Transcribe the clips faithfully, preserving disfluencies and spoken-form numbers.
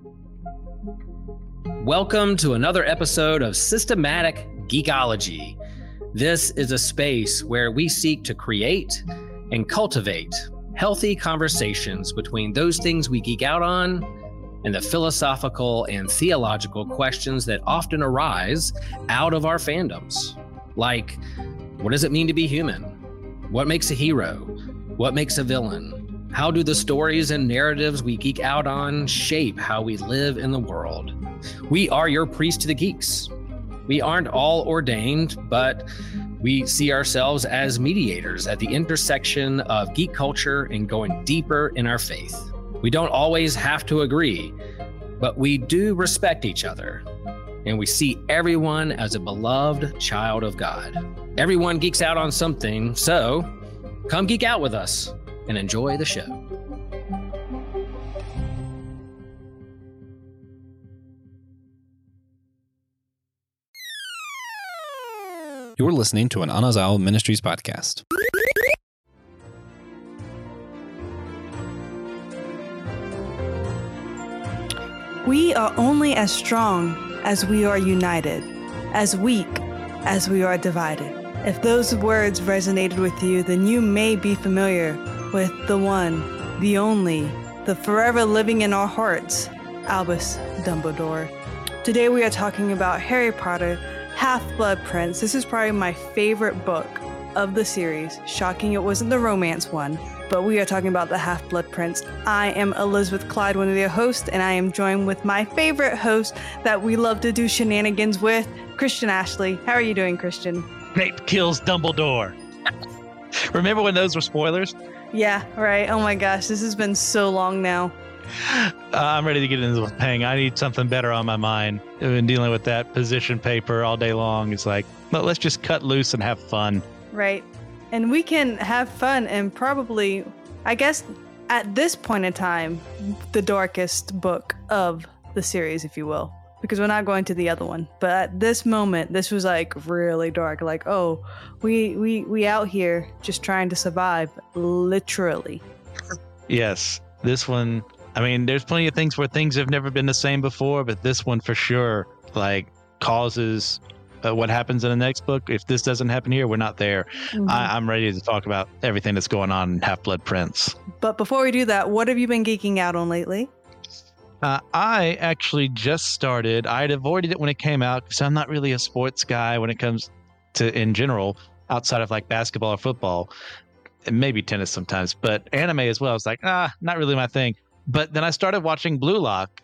Welcome to another episode of Systematic Geekology. This is a space where we seek to create and cultivate healthy conversations between those things we geek out on and the philosophical and theological questions that often arise out of our fandoms. Like, what does it mean to be human? What makes a hero? What makes a villain? How do the stories and narratives we geek out on shape how we live in the world? We are your priest to the geeks. We aren't all ordained, but we see ourselves as mediators at the intersection of geek culture and going deeper in our faith. We don't always have to agree, but we do respect each other, and we see everyone as a beloved child of God. Everyone geeks out on something, so come geek out with us and enjoy the show. You're listening to an Anazao Ministries podcast. We are only as strong as we are united, as weak as we are divided. If those words resonated with you, then you may be familiar with the one, the only, the forever living in our hearts, Albus Dumbledore. Today we are talking about Harry Potter, Half-Blood Prince. This is probably my favorite book of the series. Shocking it wasn't the romance one, but we are talking about the Half-Blood Prince. I am Elizabeth Clyde, one of their hosts, and I am joined with my favorite host that we love to do shenanigans with, Christian Ashley. How are you doing, Christian? Snape kills Dumbledore. Remember when those were spoilers? Yeah, right. Oh my gosh, this has been so long now. Uh, I'm ready to get into the hang. I need something better on my mind. I've been dealing with that position paper all day long. It's like, well, let's just cut loose and have fun. Right. And we can have fun and probably, I guess, at this point in time, the darkest book of the series, if you will. Because we're not going to the other one. But at this moment, this was like really dark. Like, oh, we we we out here just trying to survive, literally. Yes, this one. I mean, there's plenty of things where things have never been the same before, but this one for sure, like, causes uh, what happens in the next book. If this doesn't happen here, we're not there. Mm-hmm. I, I'm ready to talk about everything that's going on in Half-Blood Prince. But before we do that, what have you been geeking out on lately? Uh, I actually just started. I'd avoided it when it came out because I'm not really a sports guy when it comes to, in general, outside of like basketball or football, and maybe tennis sometimes, but anime as well. I was like, ah, not really my thing. But then I started watching Blue Lock,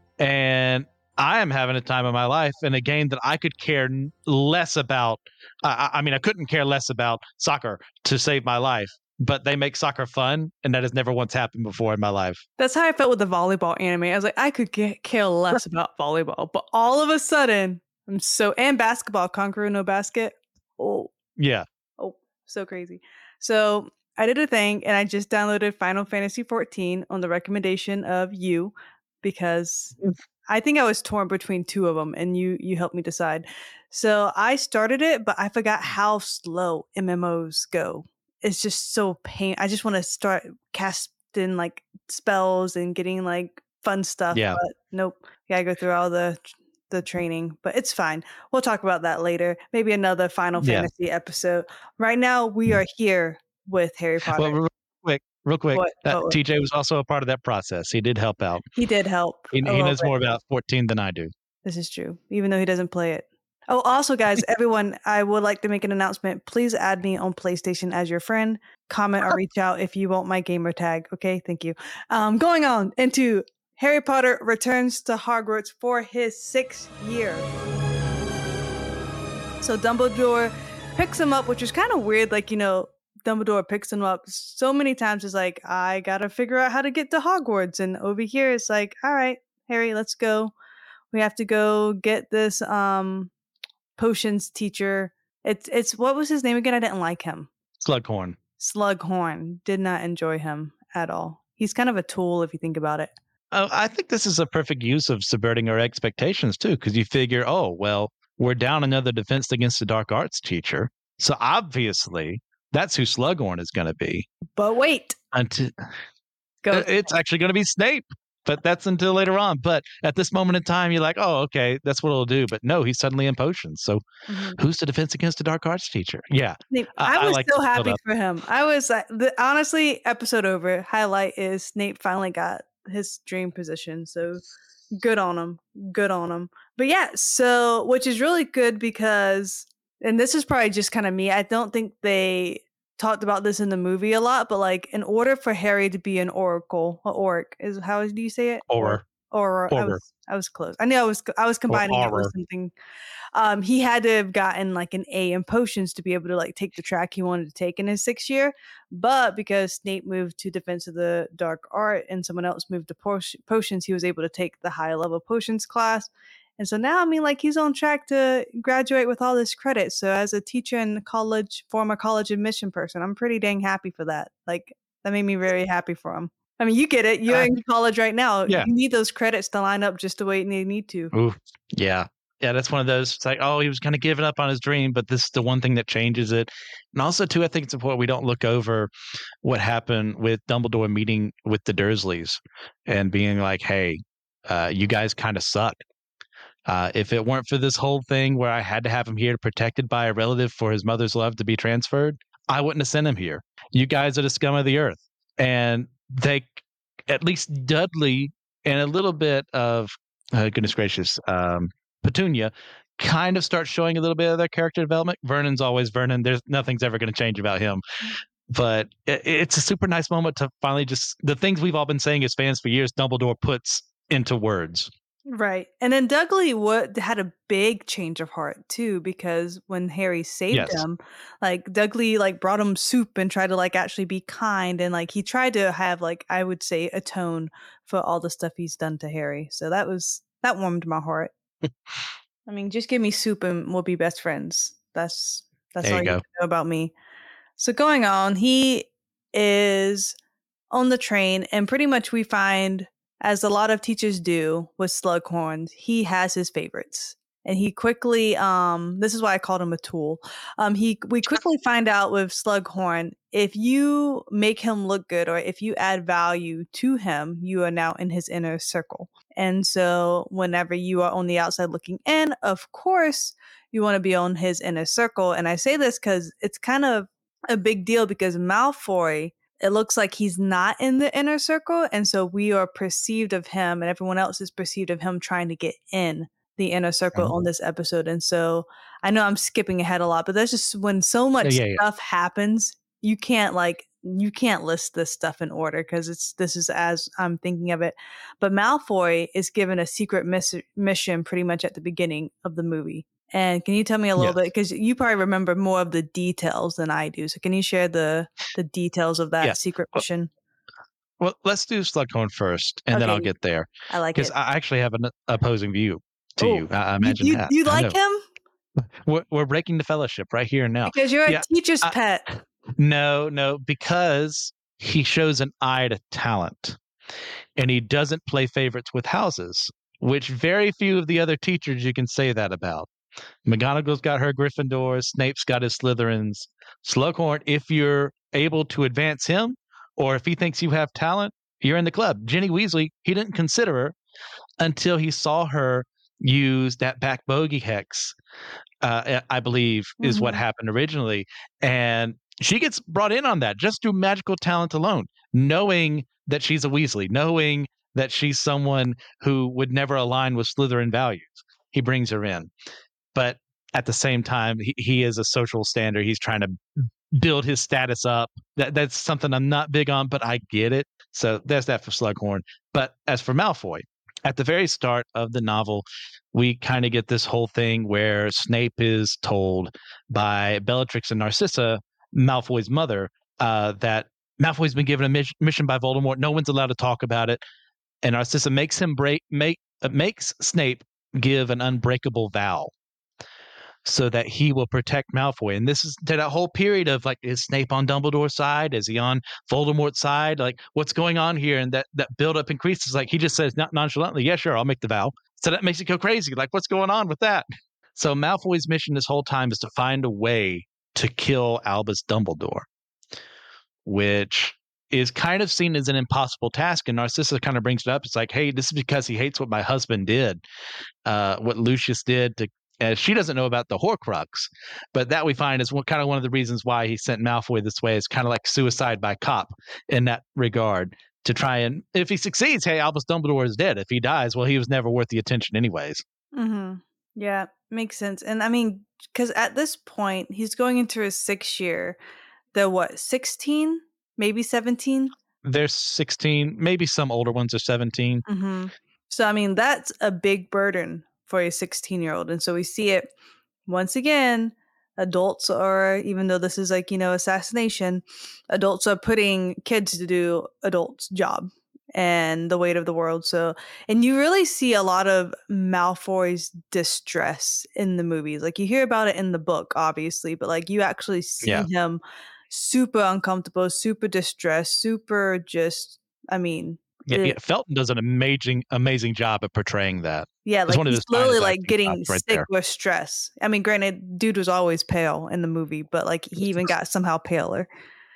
and I am having a time of my life in a game that I could care less about. Uh, I mean, I couldn't care less about soccer to save my life, but they make soccer fun, and that has never once happened before in my life. That's how I felt with the volleyball anime. I was like, I could get, care less about volleyball, but all of a sudden, I'm so, and basketball, Conqueror No Basket. Oh, yeah. Oh, so crazy. So I did a thing, and I just downloaded Final Fantasy fourteen on the recommendation of you, because I think I was torn between two of them, and you you helped me decide. So I started it, but I forgot how slow M M Os go. It's just so pain. I just want to start casting like spells and getting like fun stuff. Yeah. But nope. Gotta go through all the the training, but it's fine. We'll talk about that later. Maybe another Final yeah. Fantasy episode. Right now, we are here with Harry Potter. Well, real quick, real quick. What? Uh, what? T J was also a part of that process. He did help out. He did help. He, he knows bit. more about fourteen than I do. This is true, even though he doesn't play it. Oh, also, guys, everyone, I would like to make an announcement. Please add me on PlayStation as your friend. Comment or reach out if you want my gamer tag. Okay, thank you. Um, going on into Harry Potter returns to Hogwarts for his sixth year. So Dumbledore picks him up, which is kind of weird. Like, you know, Dumbledore picks him up so many times. It's like, I gotta figure out how to get to Hogwarts. And over here, it's like, all right, Harry, let's go. We have to go get this um, potions teacher. It's it's what was his name again? I didn't like him. Slughorn. Slughorn. Did not enjoy him at all. He's kind of a tool if you think about it. Uh, I think this is a perfect use of subverting our expectations too, because you figure, oh, well, we're down another Defense Against the Dark Arts teacher. So obviously, that's who Slughorn is going to be. But wait. Until, Go. It's actually going to be Snape. but that's until later on. But at this moment in time, you're like, oh, okay, that's what it'll do. But no, he's suddenly in potions. So Mhm. who's the defense against the dark arts teacher? Yeah. Snape, I- I I was like so to feel happy that. for him. I was uh, the, honestly, episode over. Highlight is Snape finally got his dream position. So good on him. Good on him. But yeah, so which is really good because, and this is probably just kind of me. I don't think they talked about this in the movie a lot, but like in order for Harry to be an oracle, a orc is how do you say it? Or, Or, or I Auror. was I was close. I knew I was I was combining it with Auror. something. Um, he had to have gotten like an A in potions to be able to like take the track he wanted to take in his sixth year. But because Snape moved to Defense of the Dark Art and someone else moved to potion- potions, he was able to take the high level potions class. And so now, I mean, like he's on track to graduate with all this credit. So as a teacher and college, former college admission person, I'm pretty dang happy for that. Like that made me very happy for him. I mean, you get it. You're Uh, in college right now. yeah. You need those credits to line up just the way they need to. Ooh, yeah. Yeah, that's one of those. It's like, oh, he was kind of giving up on his dream, but this is the one thing that changes it. And also, too, I think it's important we don't look over what happened with Dumbledore meeting with the Dursleys and being like, hey, uh, you guys kind of suck. Uh, if it weren't for this whole thing where I had to have him here protected by a relative for his mother's love to be transferred, I wouldn't have sent him here. You guys are the scum of the earth. And they, at least Dudley and a little bit of, uh, goodness gracious, um, Petunia kind of start showing a little bit of their character development. Vernon's always Vernon. There's nothing's ever going to change about him. But it, it's a super nice moment to finally just the things we've all been saying as fans for years, Dumbledore puts into words. Right. And then Dudley would, had a big change of heart too, because when Harry saved Yes. him, like Dudley like brought him soup and tried to like actually be kind. And like he tried to have like, I would say, atone for all the stuff he's done to Harry. So that was, that warmed my heart. I mean, just give me soup and we'll be best friends. That's, that's There all you you go. need to know about me. So going on, he is on the train and pretty much we find, as a lot of teachers do with Slughorn, he has his favorites. And he quickly, um, this is why I called him a tool. Um, he we quickly find out with Slughorn, if you make him look good or if you add value to him, you are now in his inner circle. And so whenever you are on the outside looking in, of course, you want to be on his inner circle. And I say this because it's kind of a big deal because Malfoy, it looks like he's not in the inner circle. And so we are perceived of him and everyone else is perceived of him trying to get in the inner circle Mhm. on this episode. And so I know I'm skipping ahead a lot, but that's just when so much Yeah, yeah. stuff happens, you can't like, you can't list this stuff in order because it's, this is as I'm thinking of it. But Malfoy is given a secret miss- mission pretty much at the beginning of the movie. And can you tell me a little Yes. bit, because you probably remember more of the details than I do. So can you share the the details of that Yeah. secret Well, mission? Well, let's do Slughorn first, and then Okay. I'll get there I like because it. I actually have an opposing view to Oh, you. I, I You, imagine you, that. you I like know. him? We're, we're breaking the fellowship right here and now. Because you're Yeah, a teacher's I- pet. No, no, because he shows an eye to talent, and he doesn't play favorites with houses, which very few of the other teachers you can say that about. McGonagall's got her Gryffindors, Snape's got his Slytherins. Slughorn, if you're able to advance him, or if he thinks you have talent, you're in the club. Ginny Weasley, he didn't consider her until he saw her use that back bogey hex, uh, I believe is what Mhm. happened originally. And she gets brought in on that just through magical talent alone, knowing that she's a Weasley, knowing that she's someone who would never align with Slytherin values. He brings her in. But at the same time, he, he is a social standard. He's trying to build his status up. That that's something I'm not big on, but I get it. So there's that for Slughorn. But as for Malfoy, at the very start of the novel, we kind of get this whole thing where Snape is told by Bellatrix and Narcissa, Malfoy's mother, uh, that Malfoy's been given a mis- mission by Voldemort. No one's allowed to talk about it. And Narcissa makes him break, make uh, makes Snape give an unbreakable vow so that he will protect Malfoy. And this is to that whole period of like, is Snape on Dumbledore's side? Is he on Voldemort's side? Like, what's going on here? And that that build up increases. Like he just says not nonchalantly, yeah, sure, I'll make the vow. So that makes it go crazy. Like, what's going on with that? So Malfoy's mission this whole time is to find a way to kill Albus Dumbledore, which is kind of seen as an impossible task. And Narcissa kind of brings it up. It's like, hey, this is because he hates what my husband did, uh, what Lucius did to. Uh, she doesn't know about the Horcrux, but that we find is one, kind of one of the reasons why he sent Malfoy this way. Is kind of like suicide by cop in that regard, to try and, if he succeeds, hey, Albus Dumbledore is dead. If he dies, well, he was never worth the attention anyways. Mm-hmm. Yeah, makes sense. And I mean, because at this point, he's going into his sixth year. The what, sixteen? Maybe seventeen? They're sixteen. Maybe some older ones are seventeen. Mm-hmm. So, I mean, that's a big burden for a sixteen-year-old. And so we see it once again. Adults are, even though this is like, you know, assassination, adults are putting kids to do adults' job and the weight of the world. So, and you really see a lot of Malfoy's distress in the movies. Like, you hear about it in the book, obviously, but like you actually see Yeah. him super uncomfortable, super distressed, super just, I mean, Yeah, the- yeah, Felton does an amazing, amazing job at portraying that. yeah, It's like one of he's his slowly finest like acting getting chops right sick there. with stress. I mean, granted, dude was always pale in the movie, but like he even got somehow paler.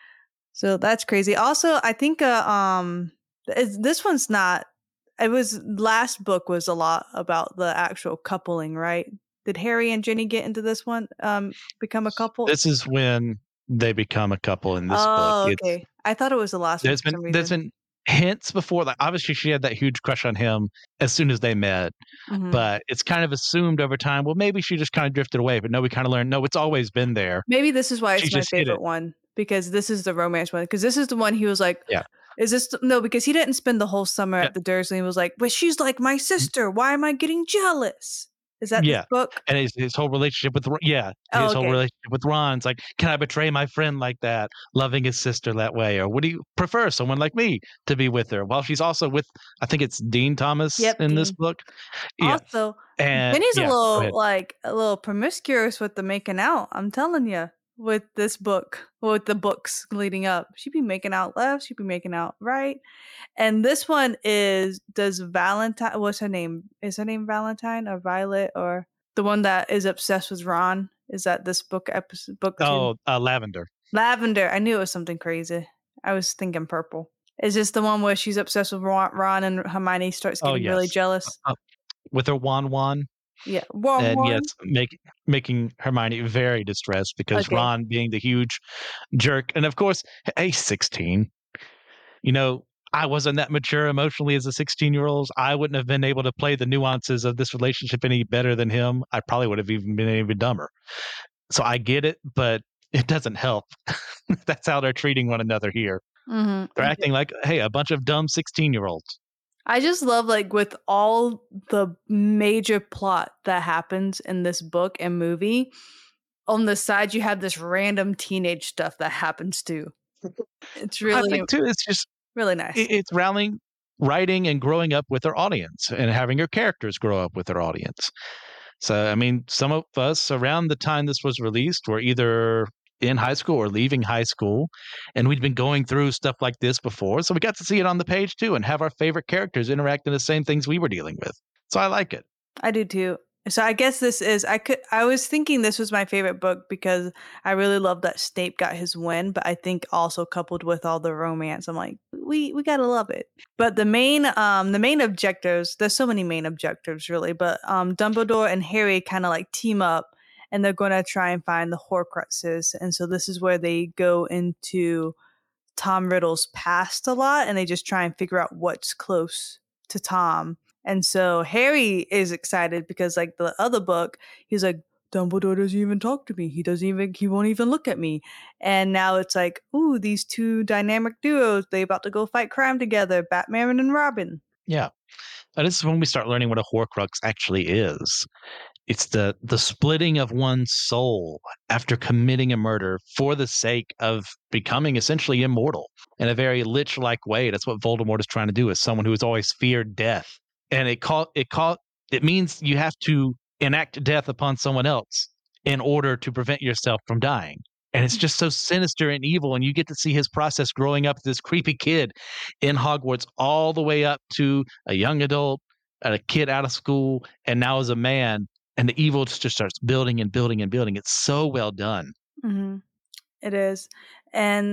So that's crazy. Also, I think uh, um it's, this one's not. It was last book was a lot about the actual coupling, right? Did Harry and Ginny get into this one? Um, become a couple? This is when they become a couple in this oh, book. It's, okay. I thought it was the last one there's for been some there's reason. been hints before. Like obviously, she had that huge crush on him as soon as they met, Mhm. but it's kind of assumed over time. Well, maybe she just kind of drifted away, but no, we kind of learned. No, it's always been there. Maybe this is why She it's my just hid favorite it. one, because this is the romance one. Because this is the one he was like, Yeah. Is this th- no? Because he didn't spend the whole summer Yeah. at the Dursley and was like, but she's like my sister. Why am I getting jealous? Is that Yeah. this book? And his, his whole relationship with Ron- yeah, his Oh, whole okay. relationship with Ron's like, can I betray my friend like that, loving his sister that way, or would he prefer someone like me to be with her? While she's also with, I think it's Dean Thomas Yep, in this Dean. book. Yeah, Also, and Jenny's yeah, a go little ahead. like a little promiscuous with the making out. I'm telling you, with this book, with the books leading up, she'd be making out left, she'd be making out right. And this one is does Valentine? What's her name? Is her name Valentine or Violet or the one that is obsessed with Ron? Is that this book episode book two? Oh, uh, Lavender. Lavender. I knew it was something crazy. I was thinking purple. Is this the one where she's obsessed with Ron, Ron and Hermione starts Oh, getting really yes. jealous? Uh, with her Wan Wan, Yeah. Ron, and Ron? yes, make, making Hermione very distressed because Okay. Ron being the huge jerk, and of course, hey, sixteen. You know, I wasn't that mature emotionally as a sixteen year old. I wouldn't have been able to play the nuances of this relationship any better than him. I probably would have even been even dumber. So I get it, but it doesn't help. That's how they're treating one another here. Mm-hmm. They're acting like, hey, a bunch of dumb sixteen year olds. I just love like with all the major plot that happens in this book and movie, on the side you have this random teenage stuff that happens too. It's I really think too, it's just really nice. it, it's rallying, writing, and growing up with their audience, and having your characters grow up with their audience. So, I mean, some of us around the time this was released were either in high school or leaving high school, and we'd been going through stuff like this before. So we got to see it on the page too, and have our favorite characters interact in the same things we were dealing with. So I like it. I do too. So I guess this is I could I was thinking this was my favorite book because I really love that Snape got his win, but I think also coupled with all the romance, I'm like, we we gotta love it. But the main um the main objectives, there's so many main objectives really, but um Dumbledore and Harry kind of like team up and they're gonna try and find the Horcruxes. And so this is where they go into Tom Riddle's past a lot and they just try and figure out what's close to Tom. And so Harry is excited because like the other book, he's like, Dumbledore doesn't even talk to me. He doesn't even, he won't even look at me. And now it's like, ooh, these two dynamic duos, they about to go fight crime together, Batman and Robin. Yeah. And this is when we start learning what a Horcrux actually is. It's the the splitting of one's soul after committing a murder for the sake of becoming essentially immortal in a very lich-like way. That's what Voldemort is trying to do, as someone who has always feared death. And it call it call it means you have to enact death upon someone else in order to prevent yourself from dying. And it's just so sinister and evil. And you get to see his process growing up as this creepy kid in Hogwarts all the way up to a young adult, a kid out of school, and now as a man. And the evil just starts building and building and building. It's so well done. Mm-hmm. It is. And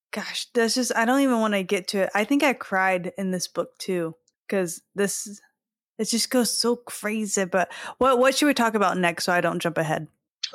gosh, that's just, I don't even want to get to it. I think I cried in this book too, because this, it just goes so crazy. But what what should we talk about next so I don't jump ahead?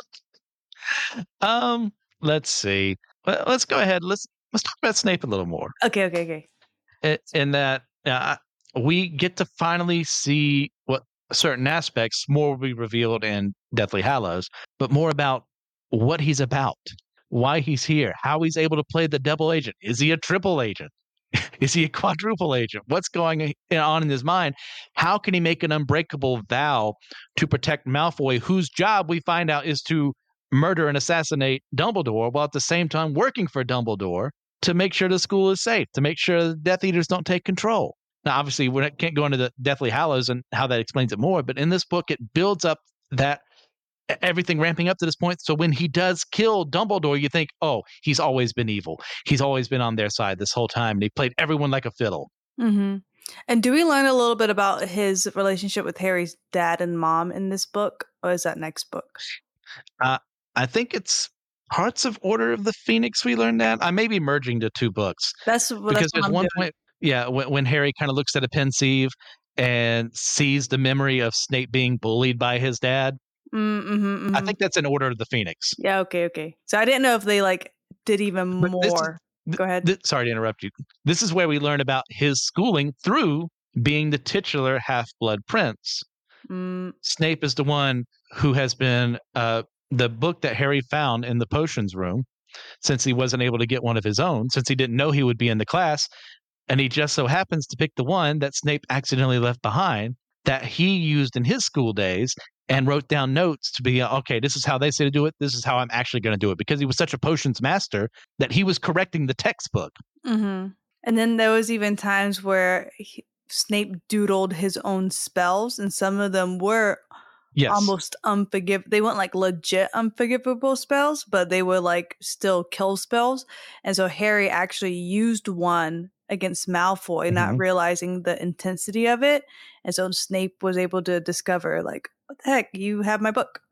Um, let's see. Well, let's go ahead. Let's let's talk about Snape a little more. Okay, okay, okay. In, in that uh, we get to finally see what certain aspects more will be revealed in Deathly Hallows, but more about what he's about, why he's here, how he's able to play the double agent. Is he a triple agent? Is he a quadruple agent? What's going on in his mind? How can he make an unbreakable vow to protect Malfoy, whose job we find out is to murder and assassinate Dumbledore, while at the same time working for Dumbledore to make sure the school is safe, to make sure the Death Eaters don't take control. Now, obviously, we can't go into the Deathly Hallows and how that explains it more, but in this book, it builds up that everything ramping up to this point. So when he does kill Dumbledore, you think, oh, he's always been evil. He's always been on their side this whole time. And he played everyone like a fiddle. Mm-hmm. And do we learn a little bit about his relationship with Harry's dad and mom in this book? Or is that next book? Uh, I think it's parts of Order of the Phoenix we learned that. I may be merging the two books. That's, well, because that's there's one doing. point, yeah, when, when Harry kind of looks at a pensieve and sees the memory of Snape being bullied by his dad. Mm-hmm, mm-hmm. I think that's in Order of the Phoenix. Yeah, okay, okay. So I didn't know if they like did even But more. Is, Go ahead. Th- sorry to interrupt you. This is where we learn about his schooling through being the titular Half-Blood Prince. Mm. Snape is the one who has been uh, the book that Harry found in the potions room, since he wasn't able to get one of his own, since he didn't know he would be in the class, and he just so happens to pick the one that Snape accidentally left behind that he used in his school days and wrote down notes to be, okay, this is how they say to do it. This is how I'm actually going to do it, because he was such a potions master that he was correcting the textbook. Mm-hmm. And then there was even times where he, Snape doodled his own spells, and some of them were yes. almost unforgivable. They weren't like legit unforgivable spells, but they were like still kill spells. And so Harry actually used one against Malfoy, mm-hmm. not realizing the intensity of it. And so Snape was able to discover, like, what the heck, you have my book.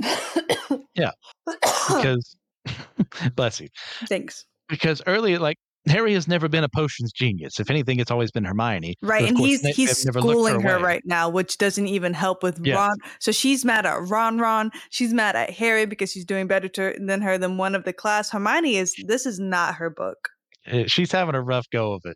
Yeah. Because, bless you. Thanks. Because earlier, like, Harry has never been a potions genius. If anything, it's always been Hermione. Right, and he's Snape he's schooling her, her right now, which doesn't even help with yes. Ron. So she's mad at Ron Ron. She's mad at Harry because she's doing better to, than her than one of the class. Hermione is, this is not her book. She's having a rough go of it.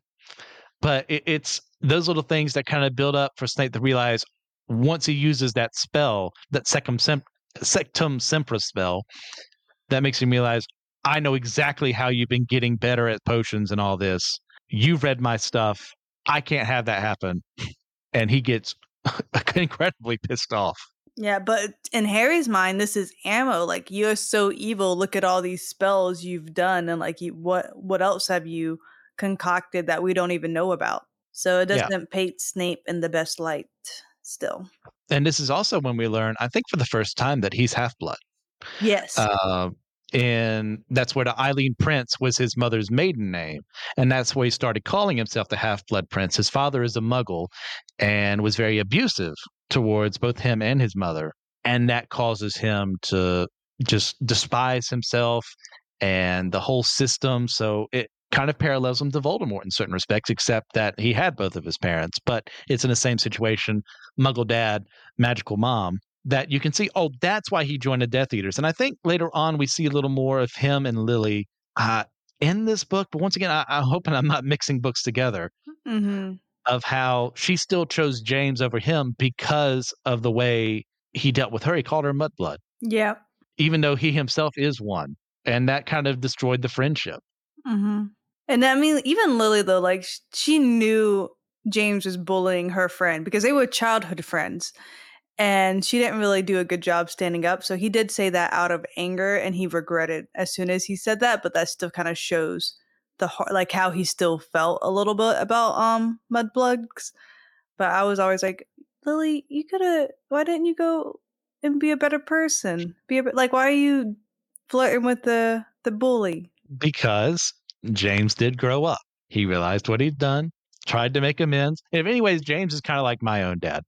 But it, it's those little things that kind of build up for Snape to realize once he uses that spell, that Sectum, Sem- Sectum Sempra spell, that makes him realize, I know exactly how you've been getting better at potions and all this. You've read my stuff. I can't have that happen. And he gets incredibly pissed off. Yeah, but in Harry's mind, this is ammo. Like, you're so evil. Look at all these spells you've done. And like, you, what what else have you concocted that we don't even know about? So it doesn't yeah. paint Snape in the best light still. And this is also when we learn, I think for the first time, that he's half-blood. Yes. Uh, and that's where the Eileen Prince was his mother's maiden name. And that's where he started calling himself the Half-Blood Prince. His father is a muggle and was very abusive towards both him and his mother. And that causes him to just despise himself and the whole system. So it kind of parallels him to Voldemort in certain respects, except that he had both of his parents. But it's in the same situation, muggle dad, magical mom, that you can see, oh, that's why he joined the Death Eaters. And I think later on we see a little more of him and Lily uh, in this book. But once again, I, I'm hoping I'm not mixing books together. Mm-hmm. Of how she still chose James over him because of the way he dealt with her. He called her Mudblood. Yeah. Even though he himself is one. And that kind of destroyed the friendship. Mm-hmm. And I mean, even Lily, though, like, she knew James was bullying her friend because they were childhood friends. And she didn't really do a good job standing up. So he did say that out of anger, and he regretted as soon as he said that. But that still kind of shows the like how he still felt a little bit about um Mudbloods. But I was always like, Lily, you could have. Why didn't you go and be a better person? Be a like, why are you flirting with the the bully? Because James did grow up. He realized what he'd done, tried to make amends. And anyways, James is kind of like my own dad.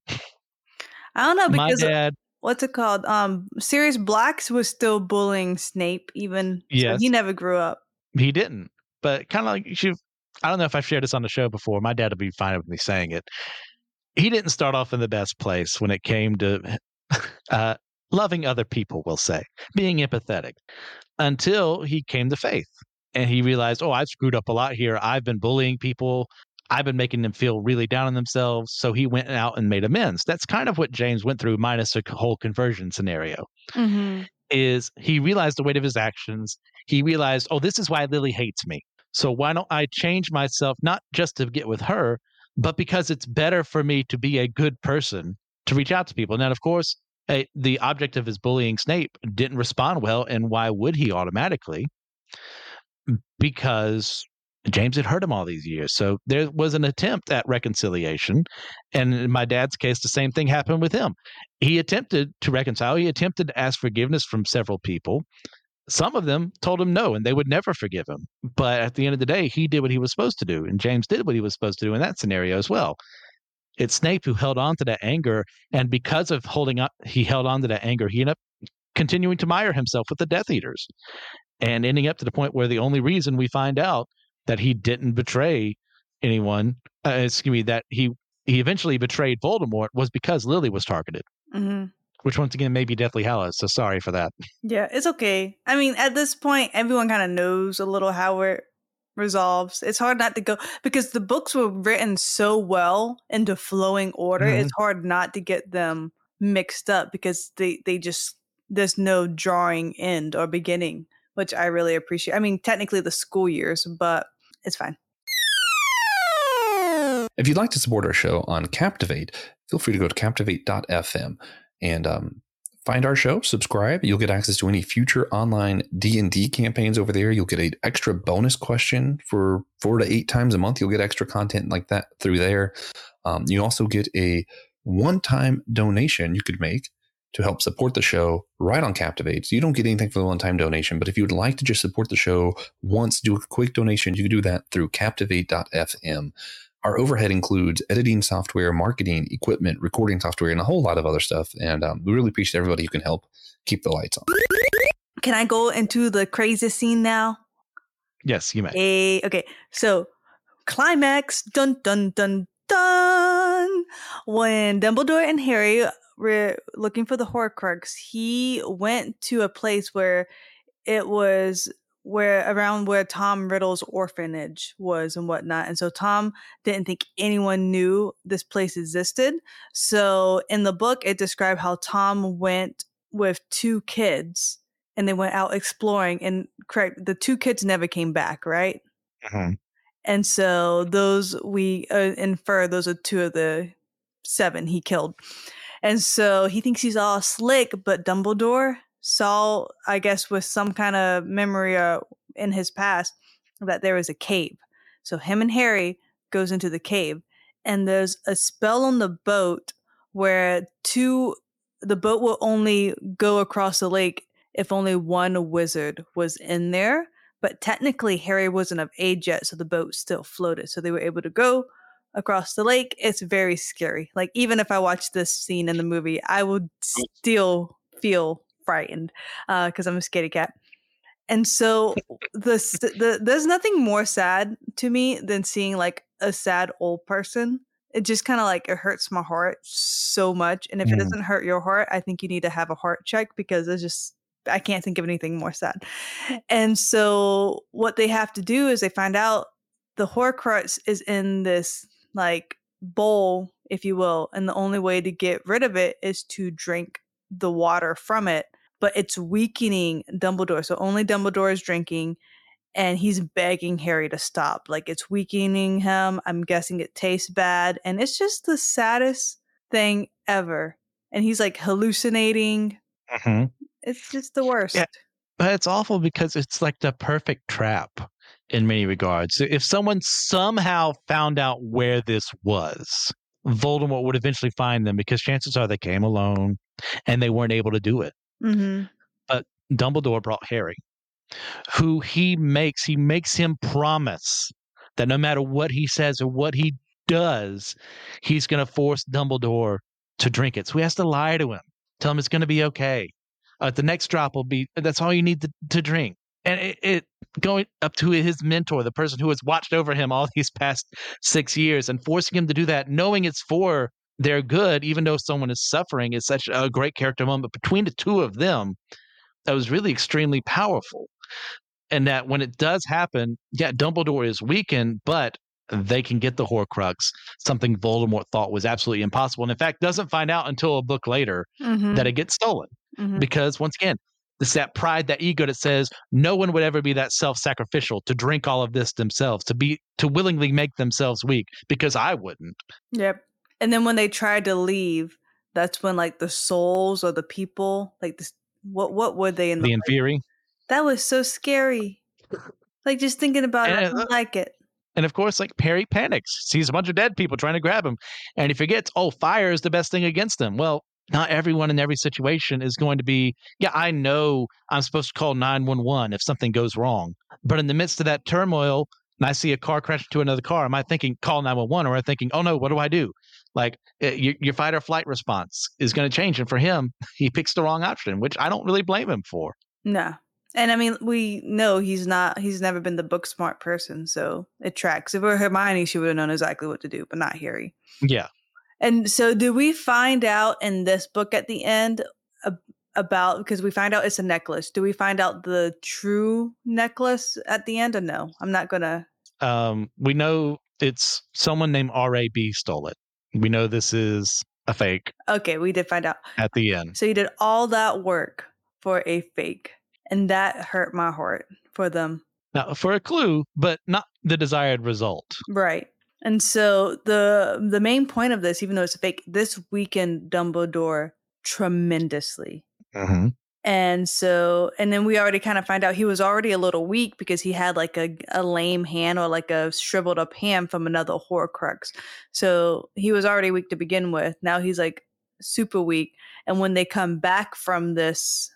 I don't know because my dad. What's it called? Um, Sirius Blacks was still bullying Snape, even yes. So he never grew up. He didn't. but kind of like she. I don't know if I've shared this on the show before. My dad will be fine with me saying it. He didn't start off in the best place when it came to uh, loving other people, we'll say, being empathetic, until he came to faith. And he realized, oh, I've screwed up a lot here. I've been bullying people. I've been making them feel really down on themselves. So he went out and made amends. That's kind of what James went through, minus a whole conversion scenario. Mm-hmm. Is he realized the weight of his actions. He realized, oh, this is why Lily hates me. So why don't I change myself, not just to get with her, but because it's better for me to be a good person, to reach out to people. And then, of course, a, the object of his bullying, Snape, didn't respond well. And why would he automatically? Because James had hurt him all these years. So there was an attempt at reconciliation. And in my dad's case, the same thing happened with him. He attempted to reconcile. He attempted to ask forgiveness from several people. Some of them told him no, and they would never forgive him. But at the end of the day, he did what he was supposed to do. And James did what he was supposed to do in that scenario as well. It's Snape who held on to that anger. And because of holding up, he held on to that anger, he ended up continuing to mire himself with the Death Eaters and ending up to the point where the only reason we find out that he didn't betray anyone, uh, excuse me, that he, he eventually betrayed Voldemort was because Lily was targeted. Mm-hmm. Which once again may be Deathly Hallows, so sorry for that. Yeah, it's okay. I mean, at this point, everyone kind of knows a little how it resolves. It's hard not to go because the books were written so well into flowing order. Mm-hmm. It's hard not to get them mixed up because they, they just, there's no drawing end or beginning, which I really appreciate. I mean, technically the school years, but it's fine. If you'd like to support our show on Captivate, feel free to go to captivate dot f m and um, find our show, subscribe. You'll get access to any future online D and D campaigns over there. You'll get an extra bonus question for four to eight times a month. You'll get extra content like that through there. Um, you also get a one-time donation you could make to help support the show right on Captivate. So you don't get anything for the one-time donation, but if you would like to just support the show once, do a quick donation, you can do that through captivate dot f m. Our overhead includes editing software, marketing, equipment, recording software, and a whole lot of other stuff. And um, we really appreciate everybody who can help keep the lights on. Can I go into the crazy scene now? Yes, you may. Hey, okay, so climax, dun, dun, dun, dun. When Dumbledore and Harry were looking for the Horcrux, he went to a place where it was... where around where Tom Riddle's orphanage was and whatnot. And so Tom didn't think anyone knew this place existed. So in the book, it described how Tom went with two kids and they went out exploring, and correct, the two kids never came back, right? Mm-hmm. And so those we uh, infer those are two of the seven he killed. And so he thinks he's all slick, but Dumbledore saw, I guess, with some kind of memory uh, in his past, that there is a cave. So him and Harry goes into the cave, and there's a spell on the boat where two, the boat will only go across the lake if only one wizard was in there. But technically, Harry wasn't of age yet, so the boat still floated. So they were able to go across the lake. It's very scary. Like, even if I watch this scene in the movie, I would still feel frightened because uh, I'm a scaredy cat. And so the, the there's nothing more sad to me than seeing like a sad old person. It just kind of like, it hurts my heart so much. And if mm. it doesn't hurt your heart, I think you need to have a heart check, because it's just, I can't think of anything more sad. And so what they have to do is they find out the Horcrux is in this like bowl, if you will, and the only way to get rid of it is to drink the water from it. But it's weakening Dumbledore. So only Dumbledore is drinking, and he's begging Harry to stop. Like, it's weakening him. I'm guessing it tastes bad. And it's just the saddest thing ever. And he's like hallucinating. Mm-hmm. It's just the worst. Yeah, but it's awful because it's like the perfect trap in many regards. If someone somehow found out where this was, Voldemort would eventually find them, because chances are they came alone and they weren't able to do it. Mm-hmm. But Dumbledore brought Harry, who he makes, he makes him promise that no matter what he says or what he does, he's going to force Dumbledore to drink it. So he has to lie to him, tell him it's going to be okay. Uh, the next drop will be, that's all you need to, to drink. And it, it going up to his mentor, the person who has watched over him all these past six years, and forcing him to do that, knowing it's for their good, even though someone is suffering, is such a great character moment between the two of them. That was really extremely powerful. And that when it does happen, yeah, Dumbledore is weakened, but they can get the Horcrux, something Voldemort thought was absolutely impossible. And in fact, doesn't find out until a book later Mm-hmm. that it gets stolen. Mm-hmm. Because once again, it's that pride, that ego that says no one would ever be that self-sacrificial to drink all of this themselves, to be to willingly make themselves weak, because I wouldn't. Yep. And then when they tried to leave, that's when like the souls or the people, like this, what what were they in the, The Inferi. that was so scary. Like just thinking about it, I And, don't like it. And of course, like Perry panics, sees a bunch of dead people trying to grab him, and he forgets, oh, fire is the best thing against them. Well, not everyone in every situation is going to be, yeah, I know I'm supposed to call nine one one if something goes wrong. But in the midst of that turmoil, and I see a car crash into another car, am I thinking call nine one one, or am I thinking, oh no, what do I do? Like it, your, your fight or flight response is going to change. And for him, he picks the wrong option, which I don't really blame him for. No. And I mean, we know he's not, he's never been the book smart person. So it tracks. If it were Hermione, she would have known exactly what to do, but not Harry. Yeah. And so do we find out in this book at the end ab- about, because we find out it's a necklace. Do we find out the true necklace at the end or no? I'm not going to. Um, we know it's someone named R A B stole it. We know this is a fake Okay, we did find out. at the end. So you did all that work for a fake. And that hurt my heart for them. Now, for a clue, but not the desired result. Right. And so the the main point of this, even though it's a fake, this weakened Dumbledore tremendously. Mm-hmm. And so, and then we already kind of find out he was already a little weak because he had like a, a lame hand or like a shriveled up hand from another Horcrux. So he was already weak to begin with. Now he's like super weak. And when they come back from this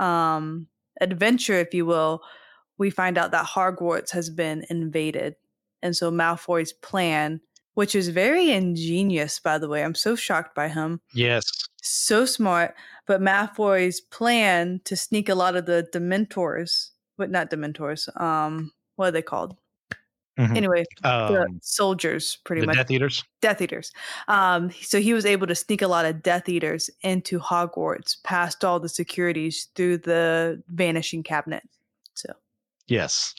um, adventure, if you will, we find out that Hogwarts has been invaded. And so Malfoy's plan, which is very ingenious, by the way, I'm so shocked by him. Yes. So smart. But Malfoy's plan to sneak a lot of the Dementors, but not Dementors, um, what are they called? Mhm. Anyway, the Um, soldiers, pretty the much. Death Eaters. Death Eaters. Um, so he was able to sneak a lot of Death Eaters into Hogwarts, past all the securities through the Vanishing Cabinet. So Yes.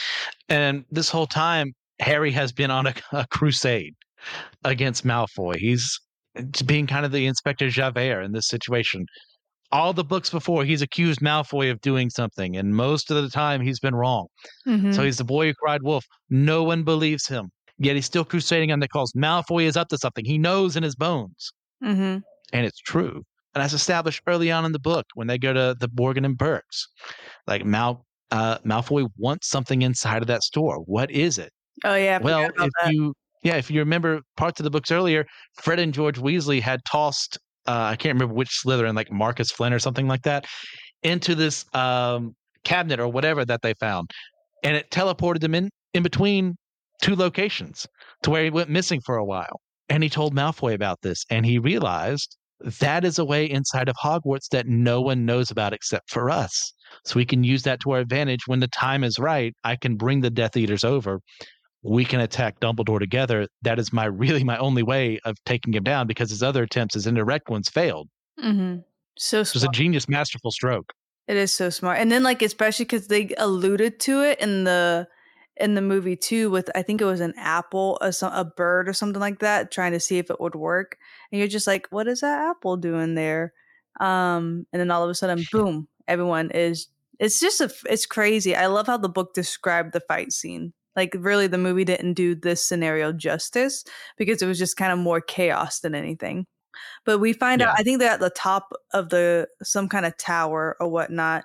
And this whole time, Harry has been on a, a crusade against Malfoy. He's being kind of the Inspector Javert in this situation. All the books before, he's accused Malfoy of doing something, and most of the time he's been wrong. Mhm. So he's the boy who cried wolf. No one believes him. Yet he's still crusading on the cause. Malfoy is up to something. He knows in his bones. Mhm. And it's true. And that's established early on in the book when they go to the Borgin and Burkes. Like Mal, uh, Malfoy wants something inside of that store. What is it? Oh yeah. I Well, forgot about if that. you yeah, if you remember parts of the books earlier, Fred and George Weasley had tossed uh, I can't remember which Slytherin, like Marcus Flynn or something like that, into this um, cabinet or whatever that they found, and it teleported them in in between two locations to where he went missing for a while. And he told Malfoy about this, and he realized that is a way inside of Hogwarts that no one knows about except for us. So we can use that to our advantage. When the time is right, I can bring the Death Eaters over. We can attack Dumbledore together. That is my really my only way of taking him down, because his other attempts, his indirect ones, failed. Mhm. So It was a smart. genius, masterful stroke. It is so smart. And then like especially because they alluded to it in the in the movie too, with I think it was an apple, a, so- a bird or something like that, trying to see if it would work. And you're just like, what is that apple doing there? Um, and then all of a sudden, boom! Everyone is. It's just a. It's crazy. I love how the book described the fight scene. Like really, the movie didn't do this scenario justice because it was just kind of more chaos than anything. But we find Yeah. out, I think they're at the top of the some kind of tower or whatnot,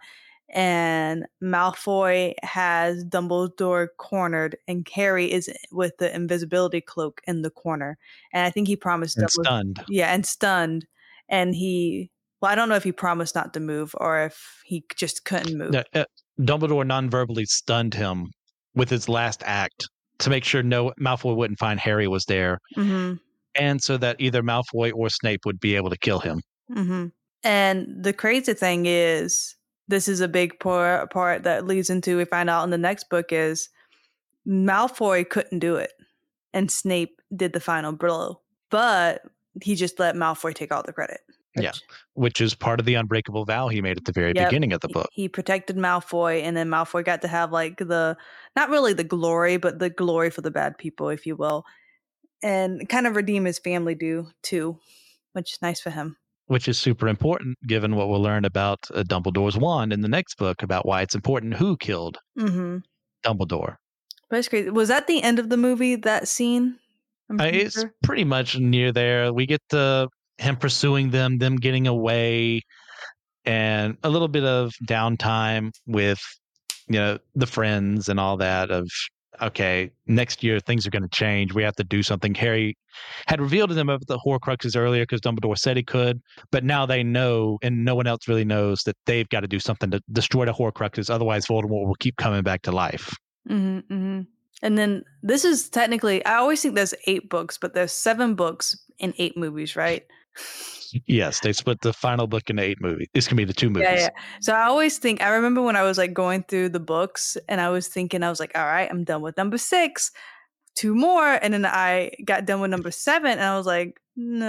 and Malfoy has Dumbledore cornered, and Harry is with the invisibility cloak in the corner. And I think he promised And Dumbledore, stunned. yeah, and stunned. And he, well, I don't know if he promised not to move or if he just couldn't move. No, uh, Dumbledore non-verbally stunned him with his last act to make sure no Malfoy wouldn't find Harry was there, hmm and so that either Malfoy or Snape would be able to kill him. hmm And the crazy thing is, this is a big part, part that leads into, we find out in the next book, is Malfoy couldn't do it. And Snape did the final blow. But he just let Malfoy take all the credit. Which, yeah, which is part of the unbreakable vow he made at the very yep, beginning of the book. He, he protected Malfoy, and then Malfoy got to have like the, not really the glory, but the glory for the bad people, if you will. And kind of redeem his family do too, which is nice for him. Which is super important, given what we'll learn about uh, Dumbledore's wand in the next book, about why it's important who killed mm-hmm. Dumbledore. That's crazy. Was that the end of the movie, that scene? Uh, it's sure. pretty much near there. We get the him pursuing them, them getting away, and a little bit of downtime with, you know, the friends and all that of, okay, next year things are going to change. We have to do something. Harry had revealed to them about the Horcruxes earlier because Dumbledore said he could, but now they know, and no one else really knows, that they've got to do something to destroy the Horcruxes. Otherwise, Voldemort will keep coming back to life. Mm-hmm, mm-hmm. And then this is technically, I always think there's eight books, but there's seven books in eight movies, right? Yes, they split the final book into eight movies. This can be the two movies. Yeah, yeah. So I always think, I remember when I was like going through the books and I was thinking, I was like, all right, I'm done with number six, two more. And then I got done with number seven and I was like,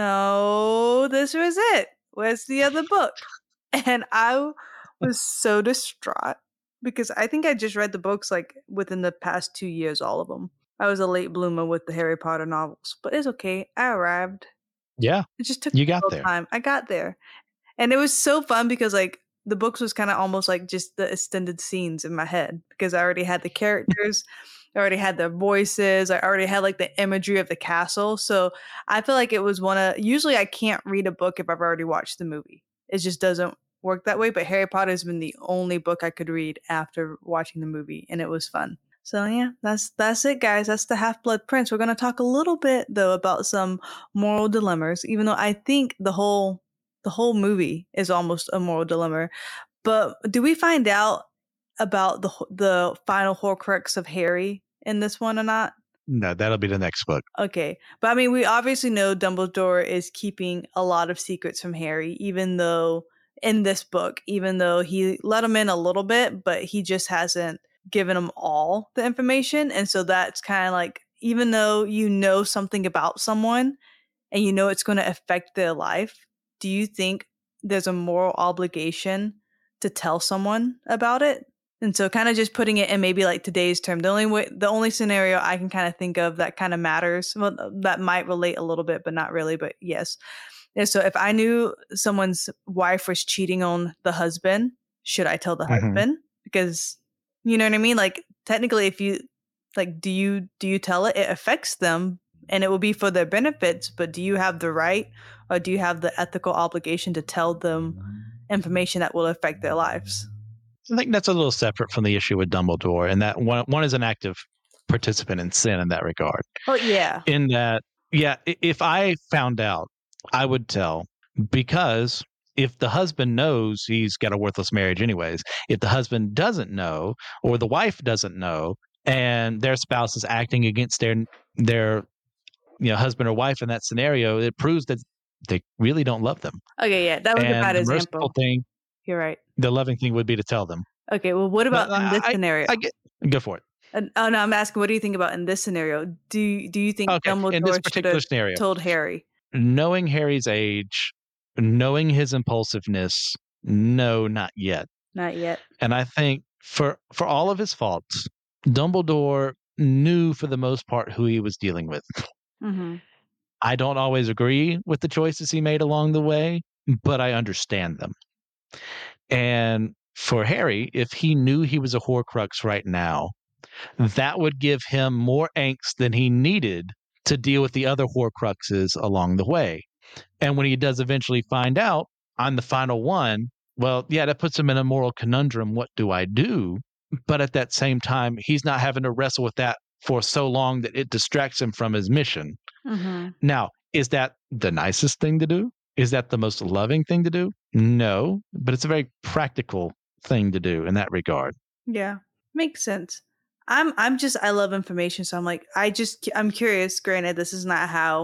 no, this was it. Where's the other book? And I was so distraught because I think I just read the books like within the past two years, all of them. I was a late bloomer with the Harry Potter novels, but it's okay. I arrived. Yeah. It just took you a got little there. time. I got there. And it was so fun because like the books was kind of almost like just the extended scenes in my head because I already had the characters, I already had their voices, I already had like the imagery of the castle. So I feel like it was one of, usually I can't read a book if I've already watched the movie. It just doesn't work that way. But Harry Potter has been the only book I could read after watching the movie, and it was fun. So yeah, that's that's it, guys. That's the Half-Blood Prince. We're going to talk a little bit though about some moral dilemmas, even though I think the whole the whole movie is almost a moral dilemma. But do we find out about the the final Horcrux of Harry in this one or not? No, that'll be the next book. Okay. But I mean, we obviously know Dumbledore is keeping a lot of secrets from Harry, even though in this book, even though he let him in a little bit, but he just hasn't given them all the information. And so that's kind of like, even though you know something about someone and you know it's going to affect their life, do you think there's a moral obligation to tell someone about it? And so kind of just putting it in maybe like today's term, the only way, the only scenario I can kind of think of that kind of matters, well, that might relate a little bit, but not really, but yes. And so if I knew someone's wife was cheating on the husband, should I tell the mm-hmm. husband? Because you know what I mean? Like technically if you like, do you, do you tell it? It affects them and it will be for their benefits, but do you have the right or do you have the ethical obligation to tell them information that will affect their lives? I think that's a little separate from the issue with Dumbledore, and that one, one is an active participant in sin in that regard. Oh, yeah. In that, yeah, if I found out, I would tell, because if the husband knows, he's got a worthless marriage anyways. If the husband doesn't know, or the wife doesn't know, and their spouse is acting against their their you know husband or wife in that scenario, it proves that they really don't love them. Okay, yeah, that was and a bad the example. merciful thing, You're right. The loving thing would be to tell them. Okay, well, what about but, in this I, scenario? I get, go for it. And, oh no, I'm asking, what do you think about in this scenario? Do do you think okay, Dumbledore in this particular scenario, told Harry? Knowing Harry's age, knowing his impulsiveness, no, not yet. Not yet. And I think for for all of his faults, Dumbledore knew for the most part who he was dealing with. Mm-hmm. I don't always agree with the choices he made along the way, but I understand them. And for Harry, if he knew he was a Horcrux right now, that would give him more angst than he needed to deal with the other Horcruxes along the way. And when he does eventually find out, I'm the final one, well, yeah, that puts him in a moral conundrum. What do I do? But at that same time, he's not having to wrestle with that for so long that it distracts him from his mission. Mm-hmm. Now, is that the nicest thing to do? Is that the most loving thing to do? No, but it's a very practical thing to do in that regard. Yeah, makes sense. I'm I'm just I love information, so I'm like I just I'm curious. Granted, this is not how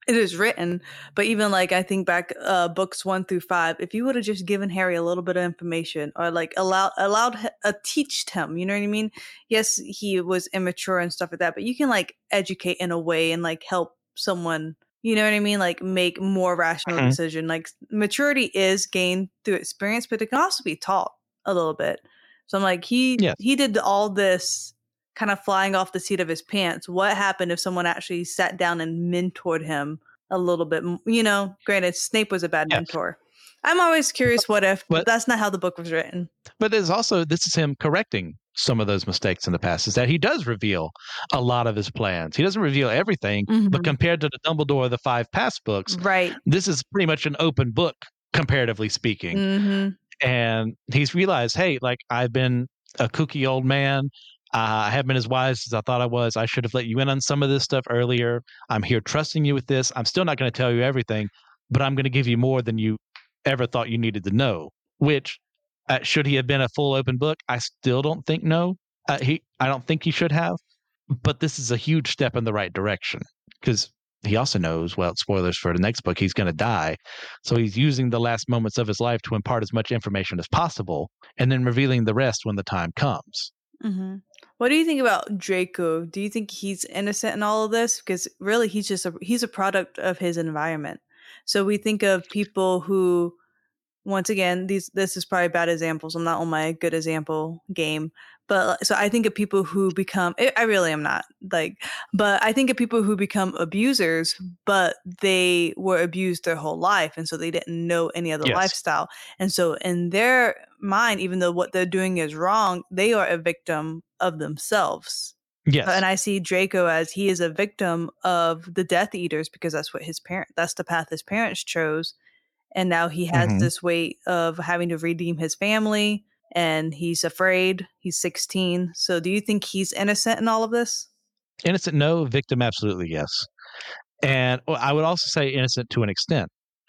it is written, but even like I think back uh books one through five, if you would have just given Harry a little bit of information or like allowed allowed uh, teached him, you know what I mean? Yes, he was immature and stuff like that, but you can like educate in a way and like help someone, you know what I mean? Like make more rational Mhm. decision. Like maturity is gained through experience, but it can also be taught a little bit. So I'm like, he Yes. he did all this kind of flying off the seat of his pants. What happened if someone actually sat down and mentored him a little bit? m- You know, granted, Snape was a bad Yes. mentor. I'm always curious what if, but But that's not how the book was written. but there's also this is him correcting some of those mistakes in the past. Is that he does reveal a lot of his plans. He doesn't reveal everything, but Mhm. compared to the Dumbledore of the five past books, Right. this is pretty much an open book, comparatively speaking. hmm And he's realized, hey, like I've been a kooky old man. Uh, I haven't been as wise as I thought I was. I should have let you in on some of this stuff earlier. I'm here trusting you with this. I'm still not going to tell you everything, but I'm going to give you more than you ever thought you needed to know. Which, uh, should he have been a full open book? I still don't think no. Uh, he, I don't think he should have. But this is a huge step in the right direction because he also knows, well, spoilers for the next book, he's going to die. So he's using the last moments of his life to impart as much information as possible and then revealing the rest when the time comes. hmm What do you think about Draco? Do you think he's innocent in all of this? Because really, he's just a he's a product of his environment. So we think of people who, once again, these this is probably bad examples. I'm not on my good example game, but so I think of people who become. I I really am not like, but I think of people who become abusers, but they were abused their whole life, and so they didn't know any other Yes. lifestyle, and so in their mind, even though what they're doing is wrong, they are a victim of themselves. Yes. And I see Draco as he is a victim of the Death Eaters because that's what his parent that's the path his parents chose. And now he has Mhm. this weight of having to redeem his family and he's afraid. He's sixteen. So do you think he's innocent in all of this? Innocent, no. Victim, absolutely, yes. And well, I would also say innocent to an extent,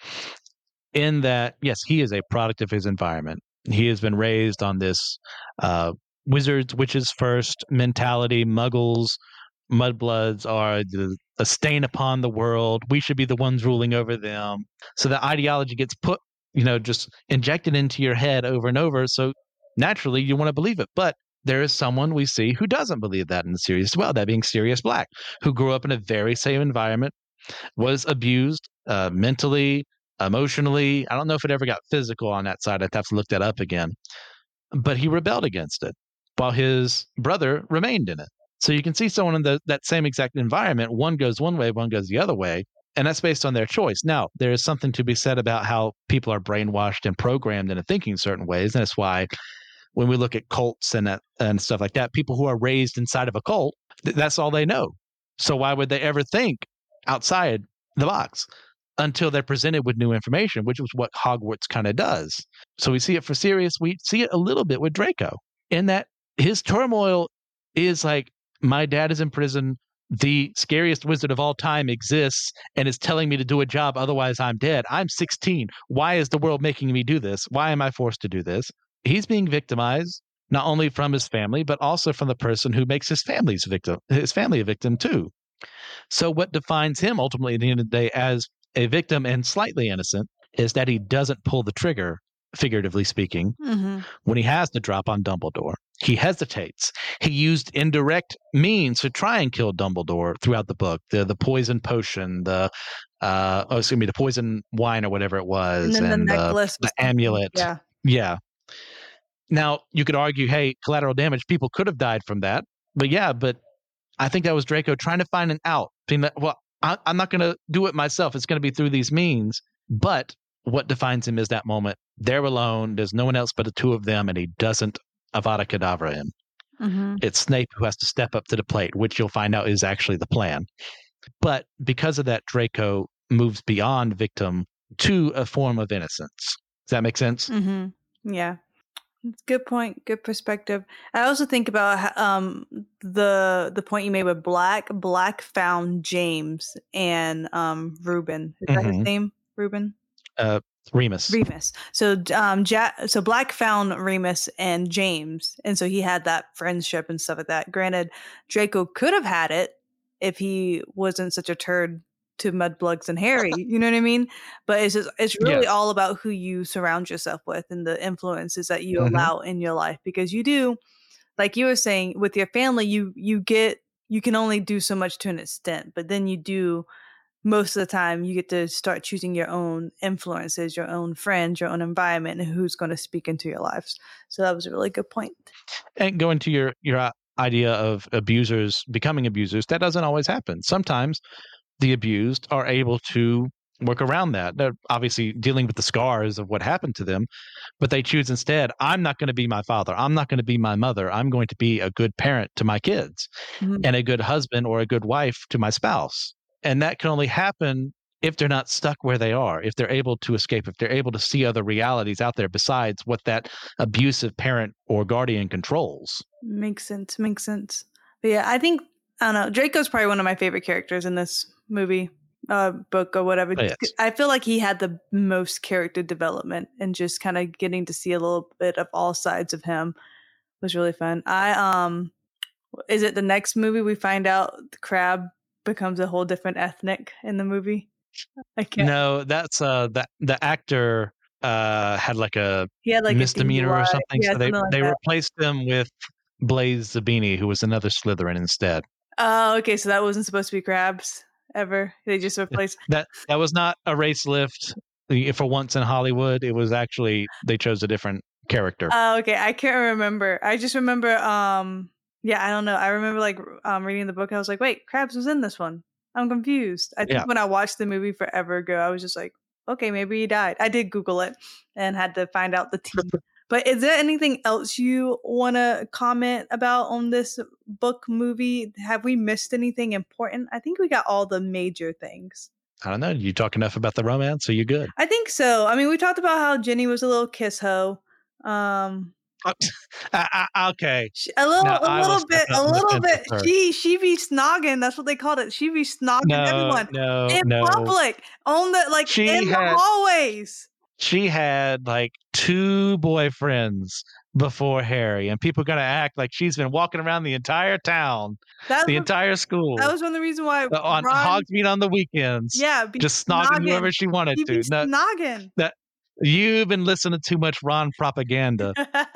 in that, yes, he is a product of his environment. He has been raised on this uh, wizards, witches first mentality. Muggles, mudbloods are the, a stain upon the world. We should be the ones ruling over them. So the ideology gets put, you know, just injected into your head over and over. So naturally, you want to believe it. But there is someone we see who doesn't believe that in the series as well, that being Sirius Black, who grew up in a very same environment, was abused uh, mentally, emotionally. I don't know if it ever got physical on that side. I'd have to look that up again. But he rebelled against it while his brother remained in it. So you can see someone in the, that same exact environment. One goes one way, one goes the other way. And that's based on their choice. Now, there is something to be said about how people are brainwashed and programmed into thinking certain ways. And that's why when we look at cults and that, and stuff like that, people who are raised inside of a cult, th- that's all they know. So why would they ever think outside the box until they're presented with new information, which is what Hogwarts kind of does. So we see it for Sirius. We see it a little bit with Draco in that his turmoil is like, my dad is in prison. The scariest wizard of all time exists and is telling me to do a job. Otherwise, I'm dead. I'm sixteen. Why is the world making me do this? Why am I forced to do this? He's being victimized not only from his family, but also from the person who makes his family's victim, his family a victim too. So what defines him ultimately at the end of the day as a victim and slightly innocent is that he doesn't pull the trigger, figuratively speaking, Mm-hmm. when he has to drop on Dumbledore. He hesitates. He used indirect means to try and kill Dumbledore throughout the book. The the poison potion, the uh oh, excuse me, the poison wine or whatever it was, And then and the uh, necklace. the was- amulet. Yeah. Yeah. Now you could argue, hey, collateral damage. People could have died from that, but yeah, but I think that was Draco trying to find an out. Being that, well, I, I'm not going to do it myself. It's going to be through these means. But what defines him is that moment. They're alone. There's no one else but the two of them, and he doesn't Avada Kedavra him. Mm-hmm. It's Snape who has to step up to the plate, which you'll find out is actually the plan. But because of that, Draco moves beyond victim to a form of innocence. Does that make sense? Mm-hmm. Yeah. Good point. Good perspective. I also think about ho- um the the point you made with Black. Black found James and um Reuben. Is that his Mhm. name? Reuben? Uh, Remus. Remus. So um ja- so Black found Remus and James, and so he had that friendship and stuff like that. Granted, Draco could have had it if he wasn't such a turd to Mudblugs and Harry. You know what I mean? But it's just, it's really Yes. all about who you surround yourself with and the influences that you Mhm. allow in your life, because you do, like you were saying, with your family, you you get you can only do so much to an extent, but then you do most of the time you get to start choosing your own influences, your own friends, your own environment, and who's going to speak into your lives. So that was a really good point. And going to your your uh, idea of abusers becoming abusers, that doesn't always happen. Sometimes the abused are able to work around that. They're obviously dealing with the scars of what happened to them, but they choose instead, I'm not going to be my father. I'm not going to be my mother. I'm going to be a good parent to my kids Mhm. and a good husband or a good wife to my spouse. And that can only happen if they're not stuck where they are, if they're able to escape, if they're able to see other realities out there besides what that abusive parent or guardian controls. Makes sense. Makes sense. But yeah, I think, I don't know, Draco's probably one of my favorite characters in this movie, uh, book or whatever. Yes. I feel like he had the most character development, and just kind of getting to see a little bit of all sides of him was really fun. I, um, is it the next movie we find out the crab becomes a whole different ethnic in the movie? I can't. No, that's uh that the actor uh had like a He had like misdemeanor a or D U I. something, Yeah, so they something like they that. replaced him with Blaze Zabini, who was another Slytherin instead. Oh, okay. So that wasn't supposed to be crabs ever. They just replaced. That that was not a race lift uh, for once in Hollywood. It was actually they chose a different character. Oh, okay. I can't remember. I just remember. Um, yeah, I don't know. I remember like um reading the book. I was like, wait, Krabs was in this one. I'm confused. I think Yeah. when I watched the movie forever ago, I was just like, okay, maybe he died. I did Google it and had to find out the team. But is there anything else you want to comment about on this book movie? Have we missed anything important? I think we got all the major things. I don't know. You talk enough about the romance, so you're good. I think so. I mean, we talked about how Jenny was a little kiss hoe. Um, I, I, okay. she, a little, Now, a I will little step bit, a up in little defense bit. of her. She, she be snogging. That's what they called it. She be snogging No, everyone no, in no. public, on the like She in had- the hallways. She had like two boyfriends before Harry, and people are gonna act like she's been walking around the entire town, That the was, entire school, that was one of the reasons why uh, on Ron, Hogsmeade on the weekends, yeah, be just snogging whoever she wanted She be to. No, snogging. you've been listening to too much Ron propaganda.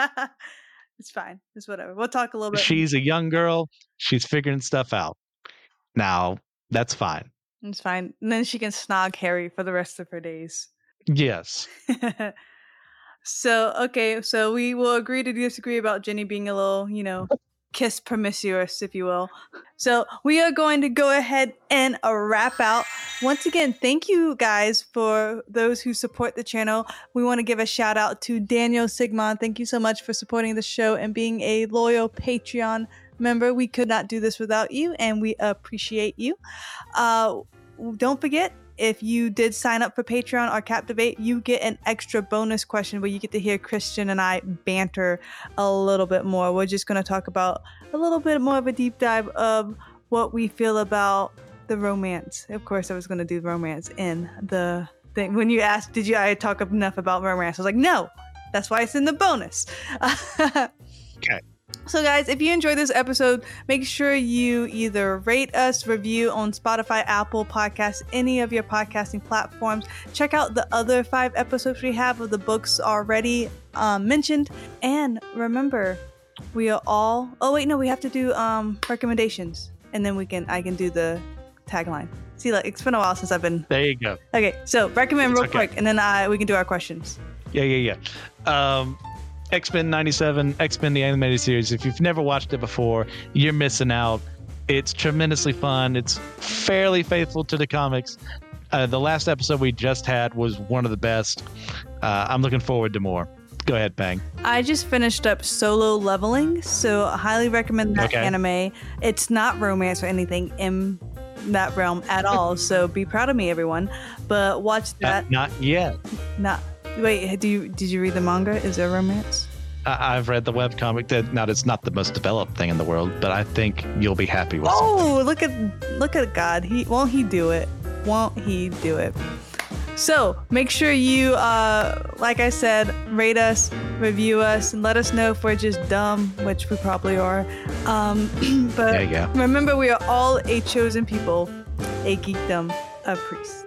It's fine. It's whatever. We'll talk a little bit. She's a young girl. She's figuring stuff out. Now, that's fine. It's fine. And then she can snog Harry for the rest of her days. Yes. So, okay. So we will agree to disagree about Jenny being a little, you know, kiss promiscuous, if you will. So we are going to go ahead and uh, wrap out. Once again, thank you guys for those who support the channel. We want to give a shout out to Daniel Sigmund. Thank you so much for supporting the show and being a loyal Patreon member. We could not do this without you, and we appreciate you. Uh, don't forget, if you did sign up for Patreon or Captivate, you get an extra bonus question where you get to hear Christian and I banter a little bit more. We're just going to talk about a little bit more of a deep dive of what we feel about the romance. Of course, I was going to do romance in the thing. When you asked, did you I talk enough about romance? I was like, no, that's why it's in the bonus. Okay. So guys, if you enjoyed this episode, make sure you either rate us, review on Spotify, Apple Podcasts, any of your podcasting platforms. Check out the other five episodes we have of the books already um, mentioned. And remember, we are all, oh wait, no, we have to do um, recommendations. And then we can, I can do the tagline. See, like, it's been a while since I've been, There you go. okay, so recommend It's real okay. quick, and then I, we can do our questions. Yeah, yeah, yeah. Um, X-Men ninety-seven, X-Men the animated series. If you've never watched it before, you're missing out. It's tremendously fun. It's fairly faithful to the comics. Uh, the last episode we just had was one of the best. Uh, I'm looking forward to more. Go ahead, Pang. I just finished up Solo Leveling, so I highly recommend that Okay. anime. It's not romance or anything in that realm at all, so be proud of me, everyone. But watch that. Not, not yet. Not wait. Do you did you read the manga? Is there romance? I, I've read the webcomic. That now it's not the most developed thing in the world, but I think you'll be happy with something. Oh, look at look at God. He won't he do it? Won't he do it? So make sure you, uh, like I said, rate us, review us, and let us know if we're just dumb, which we probably are. Um, but There you go. remember, we are all a chosen people, a geekdom. a priest.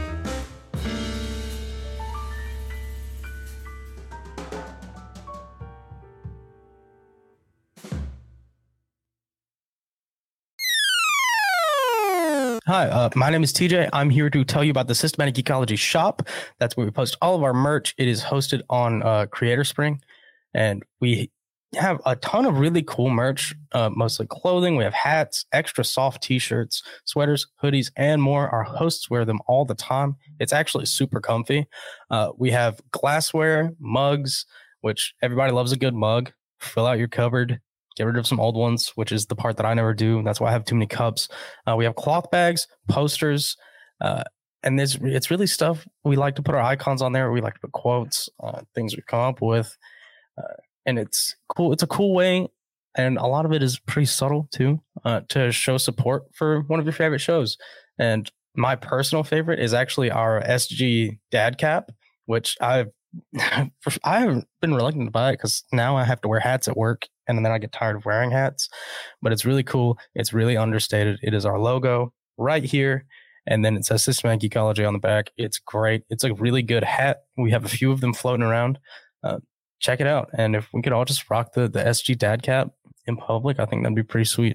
Hi, uh, my name is T J. I'm here to tell you about the Systematic Geekology shop. That's where we post all of our merch. It is hosted on uh, Creator Spring, and we have a ton of really cool merch, uh, mostly clothing. We have hats, extra soft t-shirts, sweaters, hoodies, and more. Our hosts wear them all the time. It's actually super comfy. Uh, we have glassware, mugs, which everybody loves a good mug. Fill out your cupboard. Get rid of some old ones, which is the part that I never do. That's why I have too many cups. Uh, we have cloth bags, posters, uh, and this it's really stuff we like to put our icons on there. We like to put quotes, uh, things we come up with, uh, and it's cool. It's a cool way, and a lot of it is pretty subtle too, uh, to show support for one of your favorite shows. And my personal favorite is actually our S G Dad Cap, which I've I haven't been reluctant to buy it because now I have to wear hats at work, and then I get tired of wearing hats. But it's really cool. It's really understated. It is our logo right here, and then it says Systematic Geekology on the back. It's great. It's a really good hat. We have a few of them floating around. Uh, check it out. And if we could all just rock the, the S G Dad Cap in public, I think that'd be pretty sweet.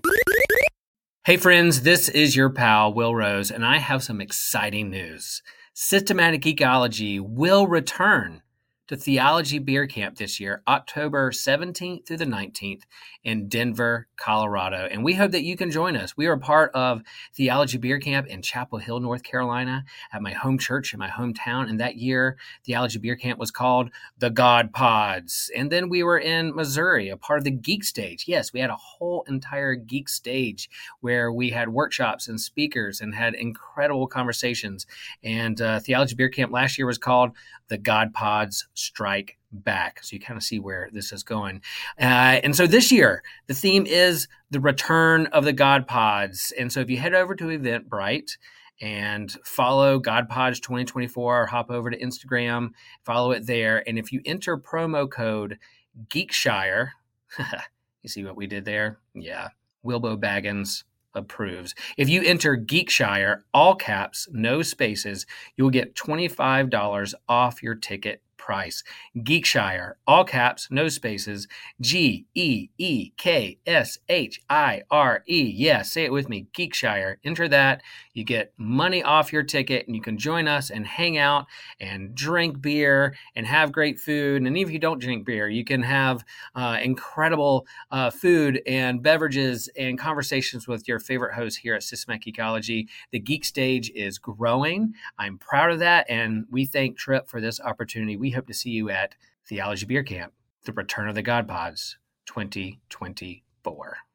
Hey friends, this is your pal, Will Rose, and I have some exciting news. Systematic Geekology will return to Theology Beer Camp this year, October seventeenth through the nineteenth in Denver, Colorado. And we hope that you can join us. We are part of Theology Beer Camp in Chapel Hill, North Carolina, at my home church in my hometown. And that year, Theology Beer Camp was called the God Pods. And then we were in Missouri, a part of the Geek Stage. Yes, we had a whole entire Geek Stage where we had workshops and speakers and had incredible conversations. And uh, Theology Beer Camp last year was called the God Pods Strike Back. So you kind of see where this is going. Uh, and so this year, the theme is the return of the God Pods. And so if you head over to Eventbrite and follow God Pods twenty twenty-four, or hop over to Instagram, follow it there. And if you enter promo code Geekshire, you see what we did there? Yeah. Wilbo Baggins approves. If you enter Geekshire, all caps, no spaces, you'll get twenty-five dollars off your ticket price. Geekshire, all caps, no spaces, G E E K S H I R E. Yeah, say it with me, Geekshire. Enter that. You get money off your ticket, and you can join us and hang out and drink beer and have great food. And even if you don't drink beer, you can have uh, incredible uh, food and beverages and conversations with your favorite hosts here at Systematic Geekology. The Geek Stage is growing. I'm proud of that, and we thank Trip for this opportunity. We hope to see you at Theology Beer Camp, the Return of the God Pods twenty twenty-four.